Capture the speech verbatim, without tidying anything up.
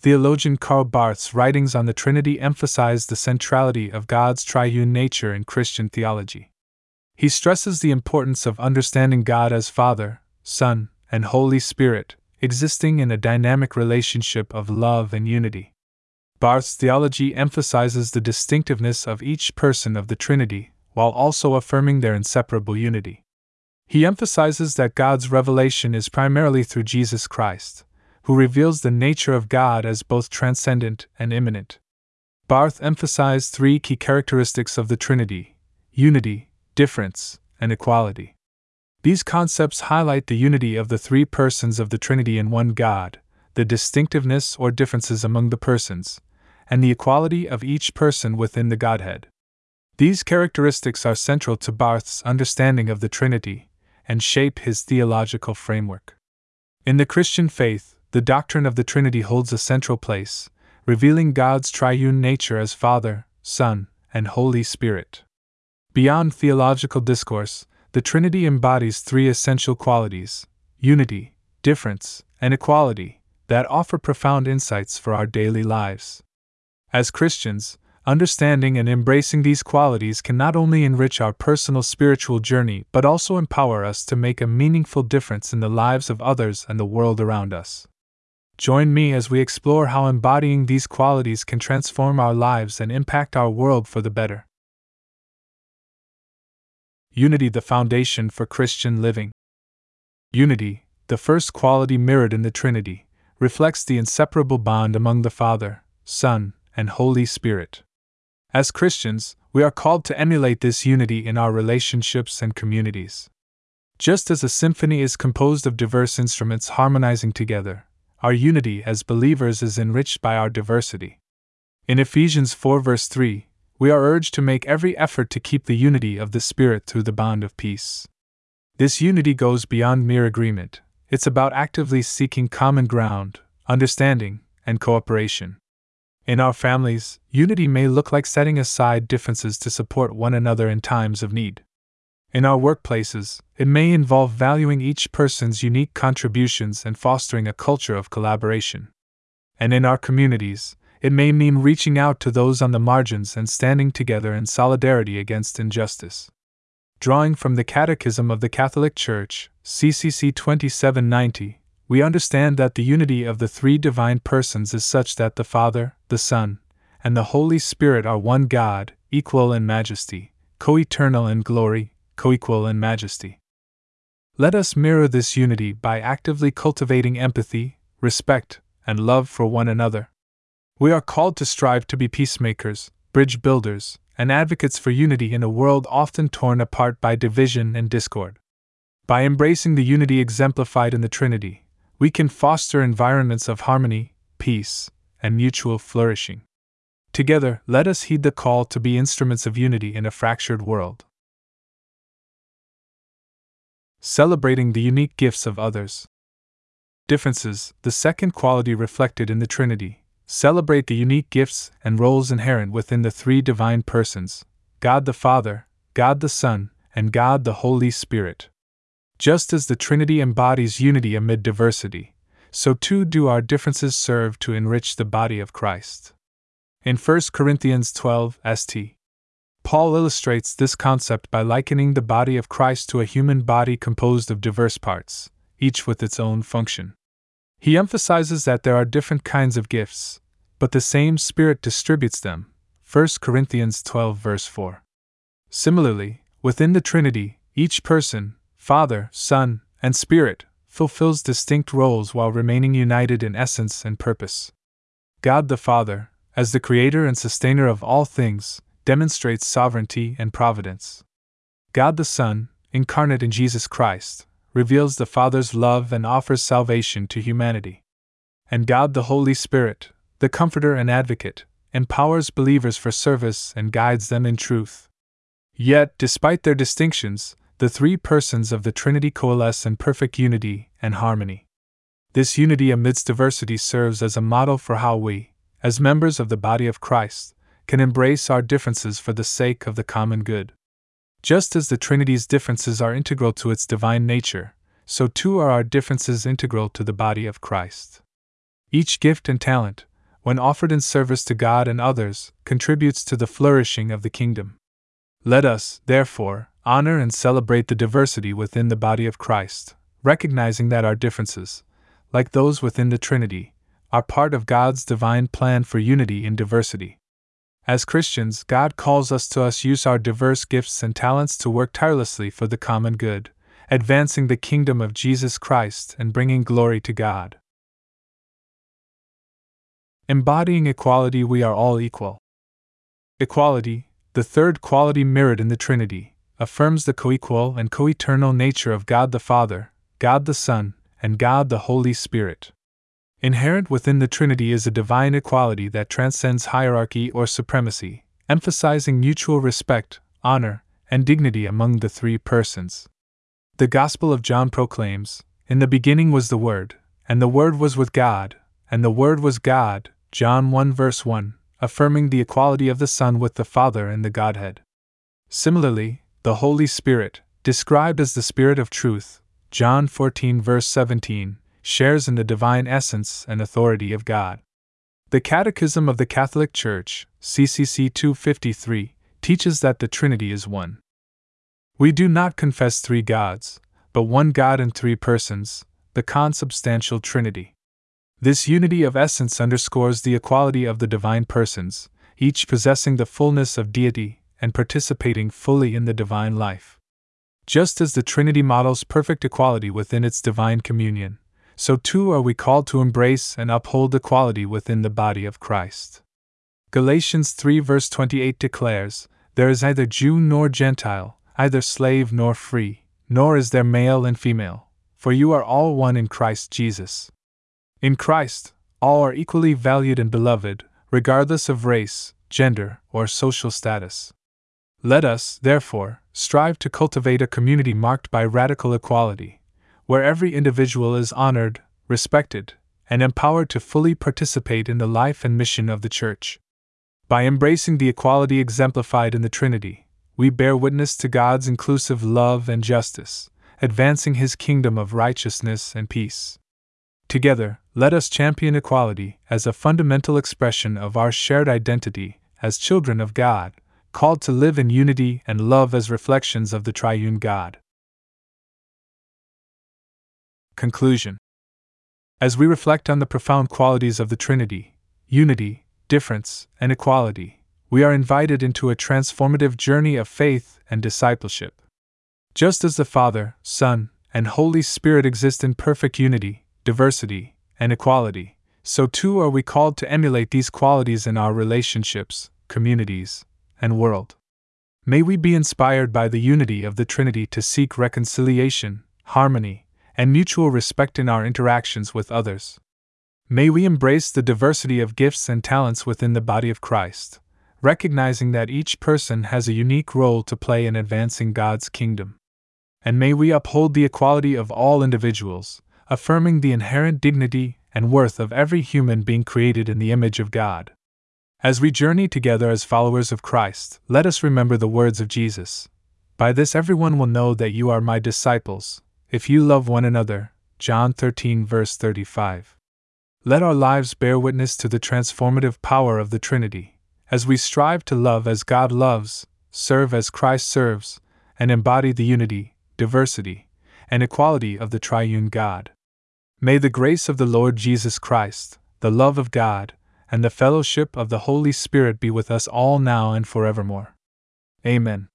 Theologian Karl Barth's writings on the Trinity emphasize the centrality of God's triune nature in Christian theology. He stresses the importance of understanding God as Father, Son, and Holy Spirit, existing in a dynamic relationship of love and unity. Barth's theology emphasizes the distinctiveness of each person of the Trinity, while also affirming their inseparable unity. He emphasizes that God's revelation is primarily through Jesus Christ, who reveals the nature of God as both transcendent and immanent. Barth emphasized three key characteristics of the Trinity: unity, difference, and equality. These concepts highlight the unity of the three persons of the Trinity in one God, the distinctiveness or differences among the persons, and the equality of each person within the Godhead. These characteristics are central to Barth's understanding of the Trinity and shape his theological framework. In the Christian faith, the doctrine of the Trinity holds a central place, revealing God's triune nature as Father, Son, and Holy Spirit. Beyond theological discourse, the Trinity embodies three essential qualities: unity, difference, and equality, that offer profound insights for our daily lives. As Christians, understanding and embracing these qualities can not only enrich our personal spiritual journey but also empower us to make a meaningful difference in the lives of others and the world around us. Join me as we explore how embodying these qualities can transform our lives and impact our world for the better. Unity, the foundation for Christian living. Unity, the first quality mirrored in the Trinity, reflects the inseparable bond among the Father, Son, and Holy Spirit. As Christians, we are called to emulate this unity in our relationships and communities. Just as a symphony is composed of diverse instruments harmonizing together, our unity as believers is enriched by our diversity. In Ephesians four verse three, we are urged to make every effort to keep the unity of the Spirit through the bond of peace. This unity goes beyond mere agreement. It's about actively seeking common ground, understanding, and cooperation. In our families, unity may look like setting aside differences to support one another in times of need. In our workplaces, it may involve valuing each person's unique contributions and fostering a culture of collaboration. And in our communities, it may mean reaching out to those on the margins and standing together in solidarity against injustice. Drawing from the Catechism of the Catholic Church, C C C twenty-seven ninety, we understand that the unity of the three divine persons is such that the Father, the Son, and the Holy Spirit are one God, equal in majesty, co-eternal in glory, co-equal in majesty. Let us mirror this unity by actively cultivating empathy, respect, and love for one another. We are called to strive to be peacemakers, bridge builders, and advocates for unity in a world often torn apart by division and discord. By embracing the unity exemplified in the Trinity, we can foster environments of harmony, peace, and mutual flourishing. Together, let us heed the call to be instruments of unity in a fractured world. Celebrating the unique gifts of others. Differences, the second quality reflected in the Trinity, celebrate the unique gifts and roles inherent within the three divine persons: God the Father, God the Son, and God the Holy Spirit. Just as the Trinity embodies unity amid diversity, so too do our differences serve to enrich the body of Christ. In First Corinthians twelve, St. Paul illustrates this concept by likening the body of Christ to a human body composed of diverse parts, each with its own function. He emphasizes that there are different kinds of gifts, but the same Spirit distributes them. First Corinthians twelve verse four. Similarly, within the Trinity, each person, Father, Son, and Spirit, fulfills distinct roles while remaining united in essence and purpose. God the Father, as the creator and sustainer of all things, demonstrates sovereignty and providence. God the Son, incarnate in Jesus Christ, reveals the Father's love and offers salvation to humanity. And God the Holy Spirit, the Comforter and Advocate, empowers believers for service and guides them in truth. Yet, despite their distinctions, the three persons of the Trinity coalesce in perfect unity and harmony. This unity amidst diversity serves as a model for how we, as members of the body of Christ, can embrace our differences for the sake of the common good. Just as the Trinity's differences are integral to its divine nature, so too are our differences integral to the body of Christ. Each gift and talent, when offered in service to God and others, contributes to the flourishing of the kingdom. Let us, therefore, honor and celebrate the diversity within the body of Christ, recognizing that our differences, like those within the Trinity, are part of God's divine plan for unity in diversity. As Christians, God calls us to us use our diverse gifts and talents to work tirelessly for the common good, advancing the kingdom of Jesus Christ and bringing glory to God. Embodying equality, we are all equal. Equality, the third quality mirrored in the Trinity, affirms the co-equal and co-eternal nature of God the Father, God the Son, and God the Holy Spirit. Inherent within the Trinity is a divine equality that transcends hierarchy or supremacy, emphasizing mutual respect, honor, and dignity among the three persons. The Gospel of John proclaims, "In the beginning was the Word, and the Word was with God, and the Word was God," John one verse one, affirming the equality of the Son with the Father and the Godhead. Similarly, the Holy Spirit, described as the Spirit of Truth, John fourteen verse seventeen, shares in the divine essence and authority of God. The Catechism of the Catholic Church, C C C two fifty-three, teaches that the Trinity is one. We do not confess three gods, but one God in three persons, the consubstantial Trinity. This unity of essence underscores the equality of the divine persons, each possessing the fullness of deity and participating fully in the divine life. Just as the Trinity models perfect equality within its divine communion, so too are we called to embrace and uphold equality within the body of Christ. Galatians three verse twenty-eight declares, "There is neither Jew nor Gentile, either slave nor free, nor is there male and female, for you are all one in Christ Jesus." In Christ, all are equally valued and beloved, regardless of race, gender, or social status. Let us, therefore, strive to cultivate a community marked by radical equality, where every individual is honored, respected, and empowered to fully participate in the life and mission of the Church. By embracing the equality exemplified in the Trinity, we bear witness to God's inclusive love and justice, advancing His kingdom of righteousness and peace. Together, let us champion equality as a fundamental expression of our shared identity as children of God, called to live in unity and love as reflections of the triune God. Conclusion. As we reflect on the profound qualities of the Trinity, unity, difference, and equality, we are invited into a transformative journey of faith and discipleship. Just as the Father, Son, and Holy Spirit exist in perfect unity, diversity, and equality, so too are we called to emulate these qualities in our relationships, communities, and world. May we be inspired by the unity of the Trinity to seek reconciliation, harmony, and mutual respect in our interactions with others. May we embrace the diversity of gifts and talents within the body of Christ, recognizing that each person has a unique role to play in advancing God's kingdom. And may we uphold the equality of all individuals, affirming the inherent dignity and worth of every human being created in the image of God. As we journey together as followers of Christ, let us remember the words of Jesus. "By this everyone will know that you are my disciples, if you love one another," John thirteen verse thirty-five. Let our lives bear witness to the transformative power of the Trinity, as we strive to love as God loves, serve as Christ serves, and embody the unity, diversity, and equality of the triune God. May the grace of the Lord Jesus Christ, the love of God, and the fellowship of the Holy Spirit be with us all now and forevermore. Amen.